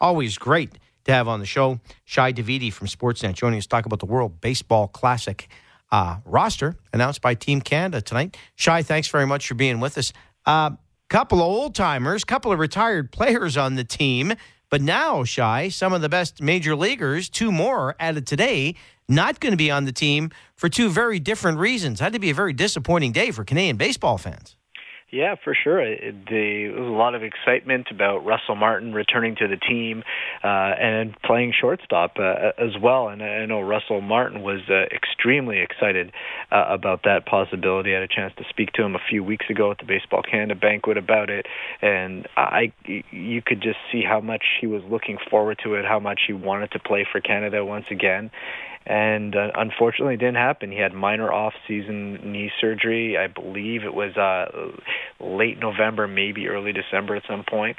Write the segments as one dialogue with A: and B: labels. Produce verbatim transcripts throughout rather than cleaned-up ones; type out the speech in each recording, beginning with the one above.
A: Always great to have on the show Shi Davidi from Sportsnet joining us to talk about the World Baseball Classic uh, roster announced by Team Canada tonight. Shi, thanks very much for being with us. A uh, couple of old-timers, couple of retired players on the team, but now, Shi, some of the best major leaguers, two more added today, not going to be on the team for two very different reasons. Had to be a very disappointing day for Canadian baseball fans.
B: Yeah, for sure. It, the, there was a lot of excitement about Russell Martin returning to the team uh, and playing shortstop uh, as well. And I know Russell Martin was uh, extremely excited uh, about that possibility. I had a chance to speak to him a few weeks ago at the Baseball Canada banquet about it, and I, you could just see how much he was looking forward to it, how much he wanted to play for Canada once again. And uh, unfortunately, it didn't happen. He had minor off-season knee surgery. I believe it was uh, late November, maybe early December at some point.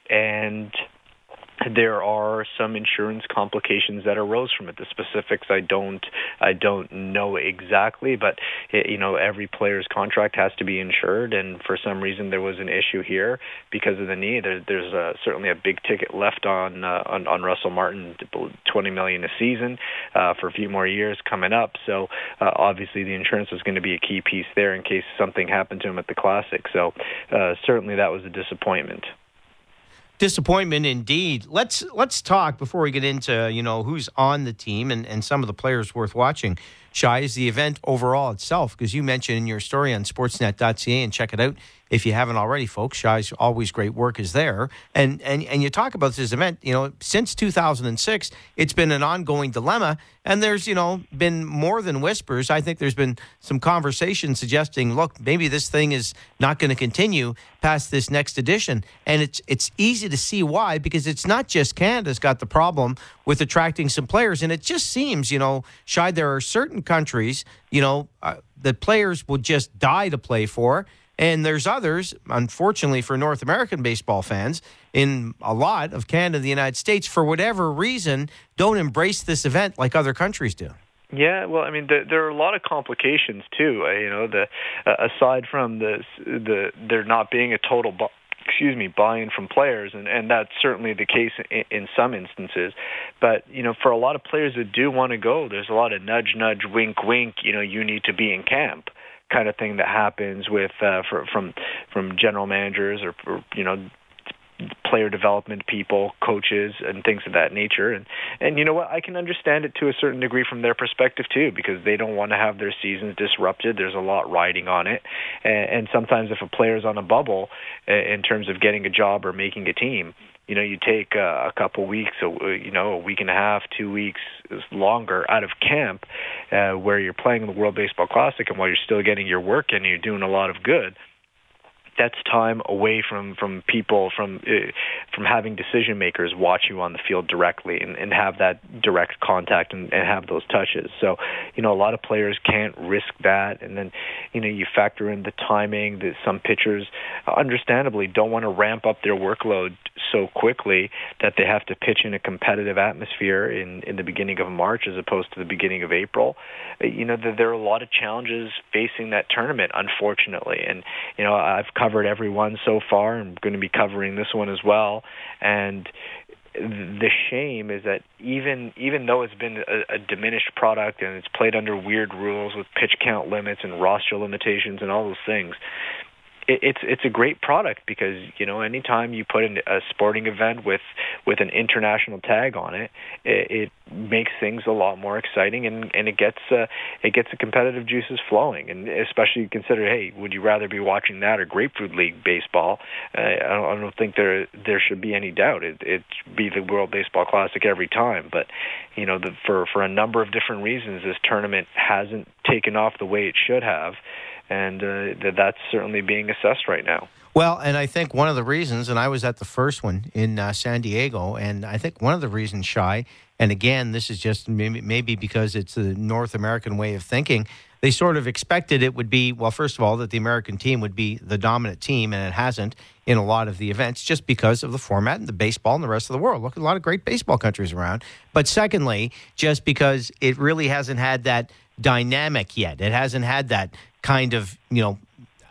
B: And there are some insurance complications that arose from it. The specifics I don't I don't know exactly, but it, you know, every player's contract has to be insured, and for some reason there was an issue here because of the knee. There, there's uh, certainly a big ticket left on uh, on, on Russell Martin, twenty million dollars a season uh, for a few more years coming up. So uh, obviously the insurance was going to be a key piece there in case something happened to him at the Classic. So uh, certainly that was a disappointment.
A: Disappointment indeed. Let's let's talk before we get into, you know, who's on the team and, and some of the players worth watching. Shi, is the event overall itself, because you mentioned in your story on sportsnet dot c a, and check it out if you haven't already, folks. Shi's always great work is there. And, and and you talk about this event, you know, since two thousand six, it's been an ongoing dilemma. And there's, you know, been more than whispers. I think there's been some conversation suggesting, look, maybe this thing is not going to continue past this next edition. And it's it's easy to see why, because it's not just Canada's got the problem with attracting some players. And it just seems, you know, Shi, there are certain countries, you know, uh, that players will just die to play for. And there's others, unfortunately for North American baseball fans, in a lot of Canada and the United States, for whatever reason, don't embrace this event like other countries do.
B: Yeah, well, I mean, the, there are a lot of complications too. Uh, you know, the uh, aside from the the there not being a total, bu- excuse me, buy-in from players, and, and that's certainly the case in, in some instances. But you know, for a lot of players that do want to go, there's a lot of nudge, nudge, wink, wink. You know, you need to be in camp, kind of thing that happens with uh, for, from from general managers or, or you know, player development people, coaches, and things of that nature. And and you know what, I can understand it to a certain degree from their perspective too, because they don't want to have their seasons disrupted. There's a lot riding on it, and, and sometimes if a player's on a bubble uh, in terms of getting a job or making a team, you know, you take uh, a couple weeks, a, you know, a week and a half, two weeks longer out of camp uh, where you're playing the World Baseball Classic, and while you're still getting your work in and you're doing a lot of good, that's time away from, from people, from uh, from having decision makers watch you on the field directly and, and have that direct contact and, and have those touches. So, you know, a lot of players can't risk that. And then, you know, you factor in the timing that some pitchers, uh, understandably, don't want to ramp up their workload so quickly that they have to pitch in a competitive atmosphere in, in the beginning of March as opposed to the beginning of April. Uh, you know, the, there are a lot of challenges facing that tournament, unfortunately. And, you know, I've covered every one so far. I'm going to be covering this one as well. And the shame is that even even though it's been a, a diminished product and it's played under weird rules with pitch count limits and roster limitations and all those things, it, it's it's a great product because, you know, anytime you put in a sporting event with with an international tag on it, it, it makes things a lot more exciting, and, and it gets uh, it gets the competitive juices flowing. And especially consider, hey, would you rather be watching that or Grapefruit League baseball? Uh, I, don't, I don't think there there should be any doubt. It it'd be the World Baseball Classic every time. But you know, the, for for a number of different reasons, this tournament hasn't taken off the way it should have, and uh, that's certainly being assessed right now.
A: Well, and I think one of the reasons, and I was at the first one in uh, San Diego, and I think one of the reasons, Shi, and again, this is just maybe, maybe because it's the North American way of thinking, they sort of expected it would be, well, first of all, that the American team would be the dominant team, and it hasn't in a lot of the events just because of the format and the baseball and the rest of the world. Look, a lot of great baseball countries around. But secondly, just because it really hasn't had that dynamic yet. It hasn't had that kind of, you know,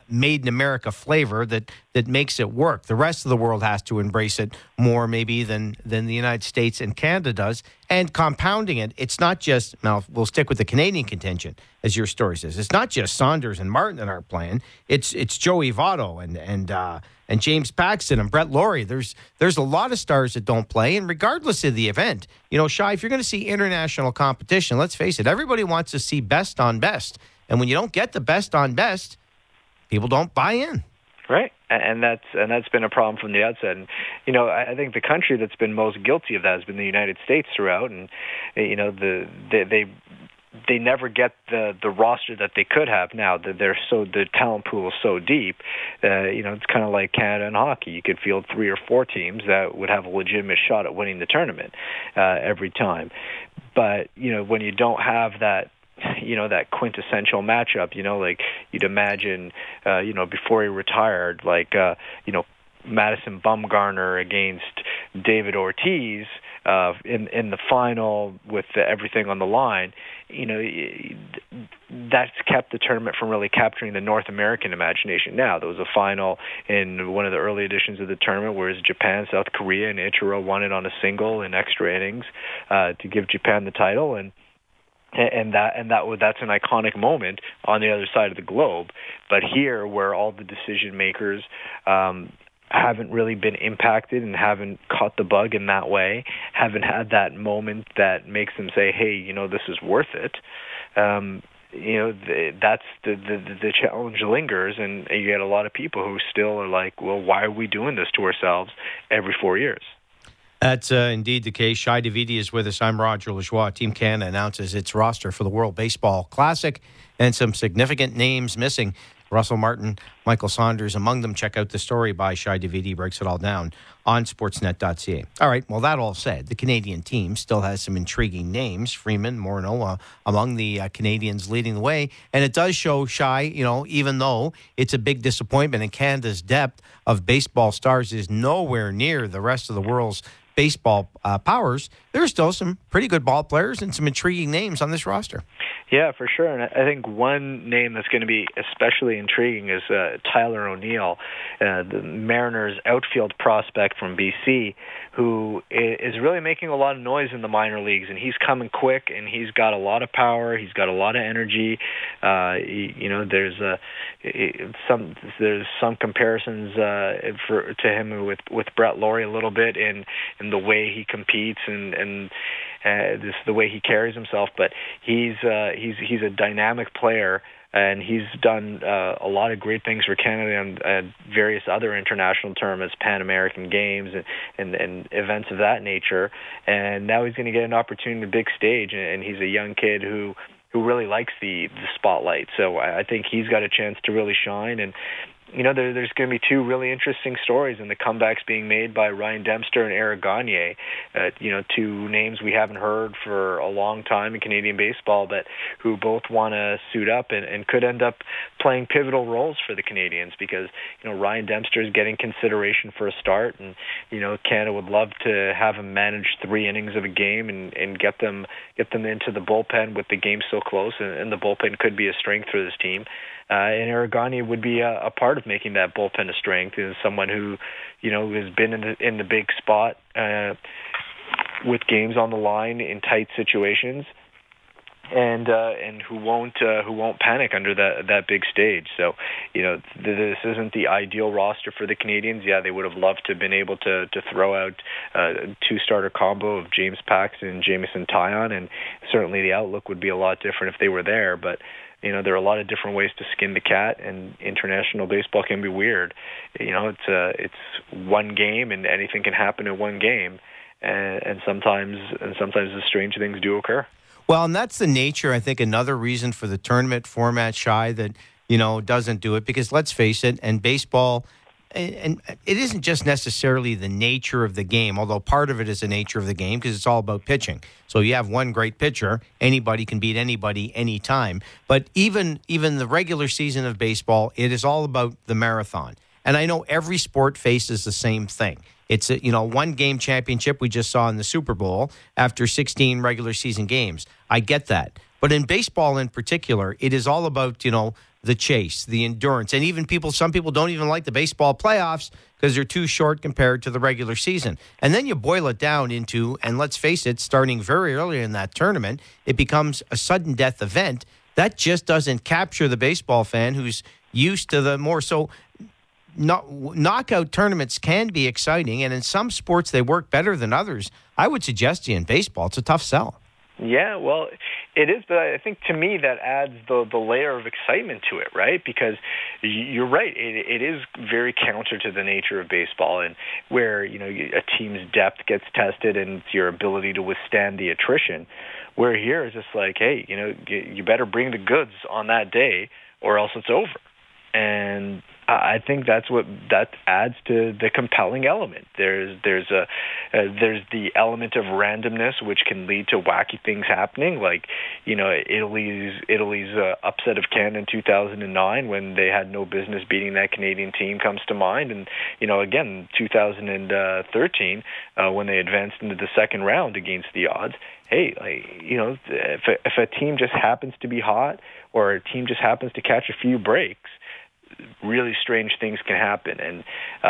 A: made in America flavor that that makes it work. The rest of the world has to embrace it more maybe than than the United States and Canada does. And compounding it, it's not just, now we'll stick with the Canadian contingent, as your story says. It's not just Saunders and Martin that aren't playing. It's it's Joey Votto and and uh, and James Paxton and Brett Laurie. There's there's a lot of stars that don't play, and regardless of the event, you know, Shai, if you're going to see international competition, let's face it, everybody wants to see best on best. And when you don't get the best on best, people don't buy in.
B: Right. And that's and that's been a problem from the outset. And, you know, I think the country that's been most guilty of that has been the United States throughout. And, you know, the they they, they never get the, the roster that they could have now. That they're so the talent pool is so deep. Uh, you know, it's kind of like Canada and hockey. You could field three or four teams that would have a legitimate shot at winning the tournament uh, every time. But, you know, when you don't have that, you know, that quintessential matchup, you know, like you'd imagine, uh, you know, before he retired, like, uh, you know, Madison Bumgarner against David Ortiz uh, in in the final with the, everything on the line, you know, that's kept the tournament from really capturing the North American imagination. Now, there was a final in one of the early editions of the tournament where it was Japan, South Korea, and Ichiro won it on a single in extra innings uh, to give Japan the title, and And that and that that's an iconic moment on the other side of the globe. But here, where all the decision makers um, haven't really been impacted and haven't caught the bug in that way, haven't had that moment that makes them say, "Hey, you know, this is worth it." Um, you know, the, that's the, the the challenge lingers, and you get a lot of people who still are like, "Well, why are we doing this to ourselves every four years?"
A: That's uh, indeed the case. Shai Davidi is with us. I'm Roger Lajoie. Team Canada announces its roster for the World Baseball Classic, and some significant names missing. Russell Martin, Michael Saunders among them. Check out the story by Shai Davidi. Breaks it all down on sportsnet dot c a. All right, well, that all said, the Canadian team still has some intriguing names. Freeman, Morneau, uh, among the uh, Canadians leading the way. And it does show, Shai, you know, even though it's a big disappointment and Canada's depth of baseball stars is nowhere near the rest of the world's baseball uh, powers, there's still some pretty good ball players and some intriguing names on this roster.
B: Yeah, for sure. And I think one name that's going to be especially intriguing is uh, Tyler O'Neill, uh, the Mariners outfield prospect from B C, who is really making a lot of noise in the minor leagues. And he's coming quick, and he's got a lot of power. He's got a lot of energy. Uh, he, you know, there's a some there's some comparisons uh, for to him with with Brett Laurie a little bit in in the way he competes and and. Uh, this the way he carries himself, but he's uh, he's he's a dynamic player, and he's done uh, a lot of great things for Canada and uh, various other international tournaments, Pan American Games, and, and and events of that nature. And now he's going to get an opportunity on the big stage, and, and he's a young kid who. who really likes the, the spotlight. So I, I think he's got a chance to really shine. And, you know, there, there's going to be two really interesting stories in the comebacks being made by Ryan Dempster and Eric Gagne, uh, you know, two names we haven't heard for a long time in Canadian baseball, but who both want to suit up and, and could end up playing pivotal roles for the Canadians because, you know, Ryan Dempster is getting consideration for a start, and, you know, Canada would love to have him manage three innings of a game and, and get them get them into the bullpen with the game so close, and, and the bullpen could be a strength for this team. Uh, and Eric Gagne would be a, a part of making that bullpen a strength. Is someone who, you know, has been in the in the big spot uh, with games on the line in tight situations, and uh, and who won't uh, who won't panic under that that big stage. So, you know, th- this isn't the ideal roster for the Canadians. Yeah, they would have loved to have been able to to throw out a two starter combo of James Paxton and Jameson Taillon, and certainly the outlook would be a lot different if they were there. But you know, there are a lot of different ways to skin the cat, and international baseball can be weird. You know, it's uh, it's one game, and anything can happen in one game, and, and sometimes and sometimes the strange things do occur.
A: Well, and that's the nature, I think, another reason for the tournament format, Shai, that, you know, doesn't do it, because let's face it, and baseball, and, and it isn't just necessarily the nature of the game, although part of it is the nature of the game because it's all about pitching. So you have one great pitcher, anybody can beat anybody anytime. But even even the regular season of baseball, it is all about the marathon. And I know every sport faces the same thing. It's a, you know, one game championship we just saw in the Super Bowl after sixteen regular season games. I get that. But in baseball in particular, it is all about, you know, the chase, the endurance, and even people, some people don't even like the baseball playoffs because they're too short compared to the regular season. And then you boil it down into, and let's face it, starting very early in that tournament, it becomes a sudden death event. That just doesn't capture the baseball fan who's used to the more so. Not, knockout tournaments can be exciting, and in some sports they work better than others. I would suggest to you in baseball, it's a tough sell.
B: Yeah, well, it is, but I think to me that adds the the layer of excitement to it, right? Because you're right, it, it is very counter to the nature of baseball, and where you know a team's depth gets tested and it's your ability to withstand the attrition. Where here is just like, hey, you know, you better bring the goods on that day, or else it's over. And I think that's what that adds to the compelling element. There's there's a uh, there's the element of randomness, which can lead to wacky things happening, like you know Italy's Italy's uh, upset of Canada in two thousand nine when they had no business beating that Canadian team comes to mind, and you know again two thousand thirteen uh, when they advanced into the second round against the odds. Hey, like, you know if a, if a team just happens to be hot or a team just happens to catch a few breaks, really strange things can happen. And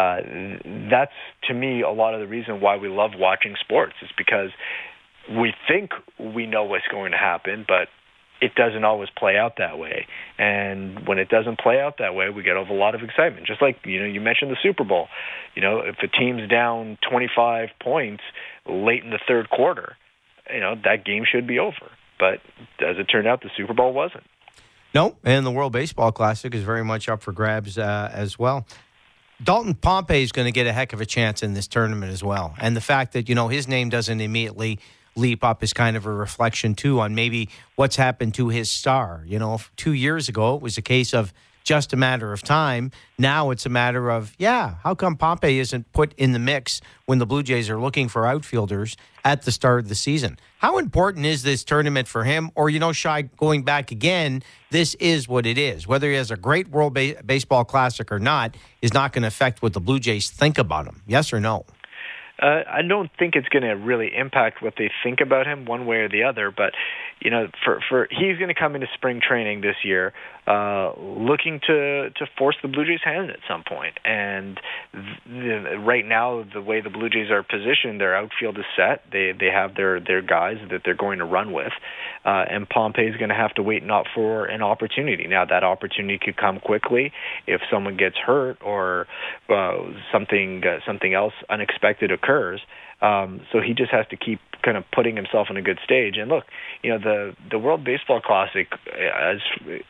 B: uh, that's, to me, a lot of the reason why we love watching sports is because we think we know what's going to happen, but it doesn't always play out that way. And when it doesn't play out that way, we get a lot of excitement. Just like, you know, you mentioned the Super Bowl. You know, if a team's down twenty-five points late in the third quarter, you know, that game should be over. But as it turned out, the Super Bowl wasn't.
A: No, and the World Baseball Classic is very much up for grabs uh, as well. Dalton Pompey is going to get a heck of a chance in this tournament as well. And the fact that, you know, his name doesn't immediately leap up is kind of a reflection, too, on maybe what's happened to his star. You know, two years ago, it was a case of just a matter of time. Now it's a matter of, yeah, how come Pompey isn't put in the mix when the Blue Jays are looking for outfielders at the start of the season? How important is this tournament for him? Or, you know, Shy, going back again, this is what it is. Whether he has a great World ba- Baseball Classic or not is not going to affect what the Blue Jays think about him. Yes or no?
B: Uh, I don't think it's going to really impact what they think about him one way or the other. But, you know, for, for he's going to come into spring training this year uh, looking to, to force the Blue Jays' hand at some point. And the, right now, the way the Blue Jays are positioned, their outfield is set. They they have their, their guys that they're going to run with. Uh, and Pompey's going to have to wait not for an opportunity. Now, that opportunity could come quickly if someone gets hurt or uh, something uh, something else unexpected occurs. Um, so he just has to keep kind of putting himself in a good stage. And look, you know, the the World Baseball Classic is,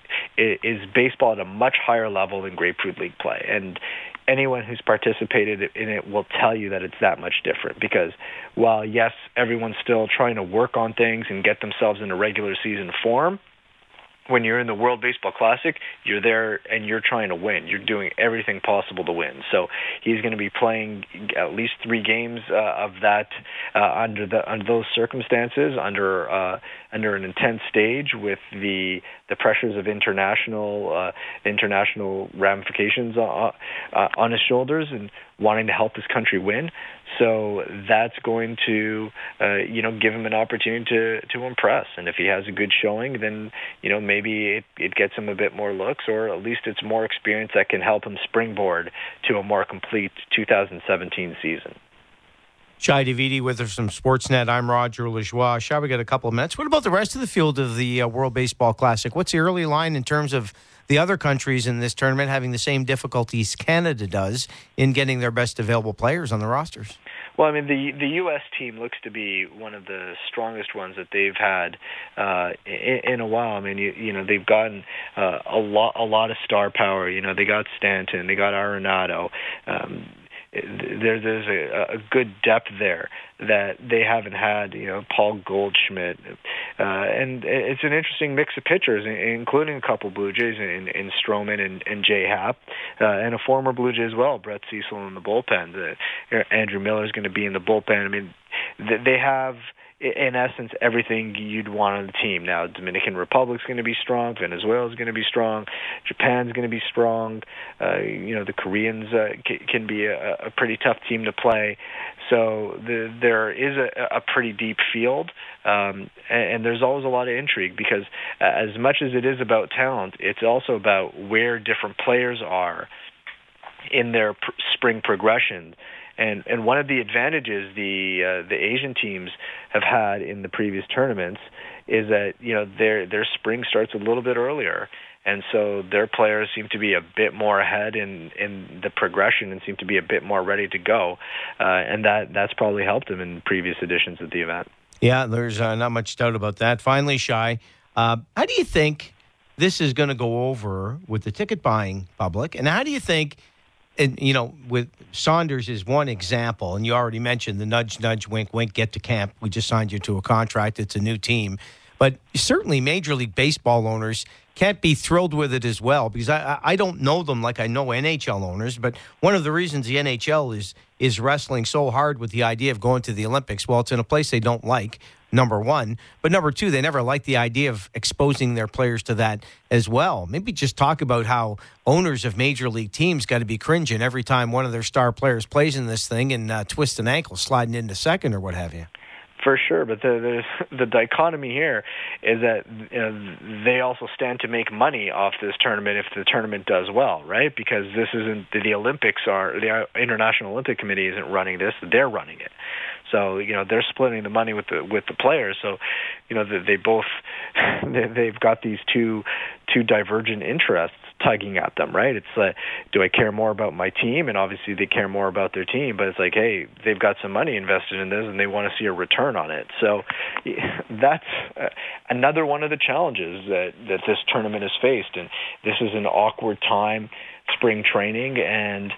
B: is baseball at a much higher level than Grapefruit League play. And anyone who's participated in it will tell you that it's that much different, because while, yes, everyone's still trying to work on things and get themselves into regular season form, when you're in the World Baseball Classic, you're there and you're trying to win. You're doing everything possible to win. So he's going to be playing at least three games uh, of that uh, under the under those circumstances, under uh, under an intense stage with the the pressures of international uh, international ramifications uh, uh, on his shoulders, and wanting to help his country win. So that's going to, uh, you know, give him an opportunity to, to impress. And if he has a good showing, then, you know, maybe it, it gets him a bit more looks, or at least it's more experience that can help him springboard to a more complete two thousand seventeen season.
A: Shai Davidi with us from Sportsnet. I'm Roger Lajoie. Shai, we got a couple of minutes. What about the rest of the field of the uh, World Baseball Classic? What's the early line in terms of the other countries in this tournament having the same difficulties Canada does in getting their best available players on the rosters?
B: Well, I mean, the the U S team looks to be one of the strongest ones that they've had uh, in, in a while. I mean, you, you know, they've gotten uh, a lot a lot of star power. You know, they got Stanton, they got Arenado. Um, There, there's a, a good depth there that they haven't had, you know, Paul Goldschmidt. Uh, and it's an interesting mix of pitchers, including a couple Blue Jays in, in Stroman and, and Jay Happ, uh, and a former Blue Jay as well, Brett Cecil in the bullpen. Uh, Andrew Miller is going to be in the bullpen. I mean, they have... in essence, everything you'd want on the team. Now, Dominican Republic's going to be strong. Venezuela's going to be strong. Japan's going to be strong. Uh, you know, the Koreans uh, c- can be a, a pretty tough team to play. So the, there is a, a pretty deep field, um, and, and there's always a lot of intrigue because as much as it is about talent, it's also about where different players are in their pr- spring progression. And and one of the advantages the uh, the Asian teams have had in the previous tournaments is that, you know, their their spring starts a little bit earlier. And so their players seem to be a bit more ahead in, in the progression and seem to be a bit more ready to go. Uh, and that, that's probably helped them in previous editions of the event.
A: Yeah, there's uh, not much doubt about that. Finally, Shai, uh, how do you think this is going to go over with the ticket buying public? And how do you think, and, you know, with Saunders is one example, and you already mentioned the nudge, nudge, wink, wink, get to camp. We just signed you to a contract. It's a new team. But certainly Major League Baseball owners can't be thrilled with it as well, because I, I don't know them like I know N H L owners. But one of the reasons the N H L is is wrestling so hard with the idea of going to the Olympics, well, it's in a place they don't like, number one. But number two, they never liked the idea of exposing their players to that as well. Maybe just talk about how owners of Major League teams got to be cringing every time one of their star players plays in this thing and uh, twists an ankle sliding into second or what have you.
B: For sure, but the, the the dichotomy here is that, you know, they also stand to make money off this tournament if the tournament does well, right? Because this isn't the Olympics are the International Olympic Committee isn't running this; they're running it. So, you know, they're splitting the money with the with the players. So, you know, they, they both they've got these two two divergent interests tugging at them, right? It's like, do I care more about my team? And obviously they care more about their team, but it's like, hey, they've got some money invested in this and they want to see a return on it. So that's uh, another one of the challenges that, that this tournament has faced. And this is an awkward time, spring training, and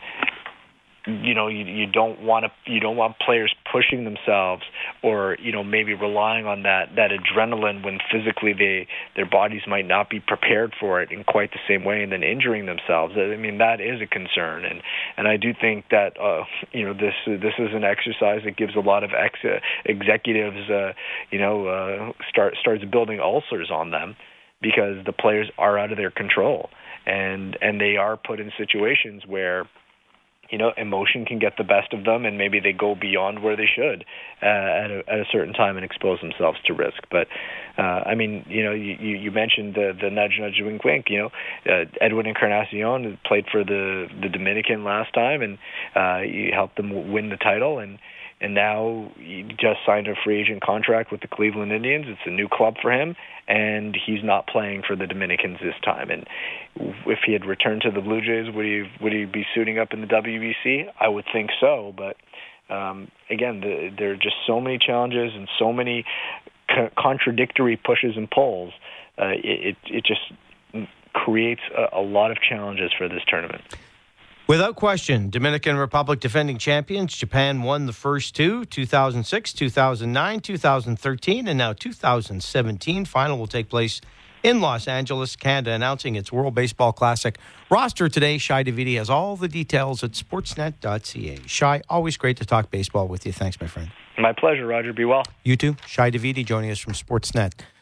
B: you know, you, you don't want to, you don't want players pushing themselves or, you know, maybe relying on that, that adrenaline when physically they, their bodies might not be prepared for it in quite the same way and then injuring themselves. I mean, that is a concern. And, and I do think that, uh, you know, this, this is an exercise that gives a lot of ex- uh, executives, uh, you know, uh, start, starts building ulcers on them because the players are out of their control and, and they are put in situations where, you know, emotion can get the best of them, and maybe they go beyond where they should uh, at, a, at a certain time and expose themselves to risk. But uh, I mean, you know, you, you mentioned the the nudge, nudge, wink, wink. You know, uh, Edwin Encarnacion played for the the Dominican last time, and uh, you helped them win the title, and and now he just signed a free agent contract with the Cleveland Indians. It's a new club for him, and he's not playing for the Dominicans this time. And if he had returned to the Blue Jays, would he would he be suiting up in the W B C? I would think so, but um, again, the, there are just so many challenges and so many co- contradictory pushes and pulls. Uh, it, it just creates a, a lot of challenges for this tournament.
A: Without question, Dominican Republic defending champions. Japan won the first two, two thousand six, two thousand nine, two thousand thirteen, and now two thousand seventeen. Final will take place in Los Angeles, Canada, announcing its World Baseball Classic roster today. Shai Davidi has all the details at sportsnet dot c a. Shai, always great to talk baseball with you. Thanks, my friend.
B: My pleasure, Roger. Be well.
A: You too. Shai Davidi joining us from Sportsnet.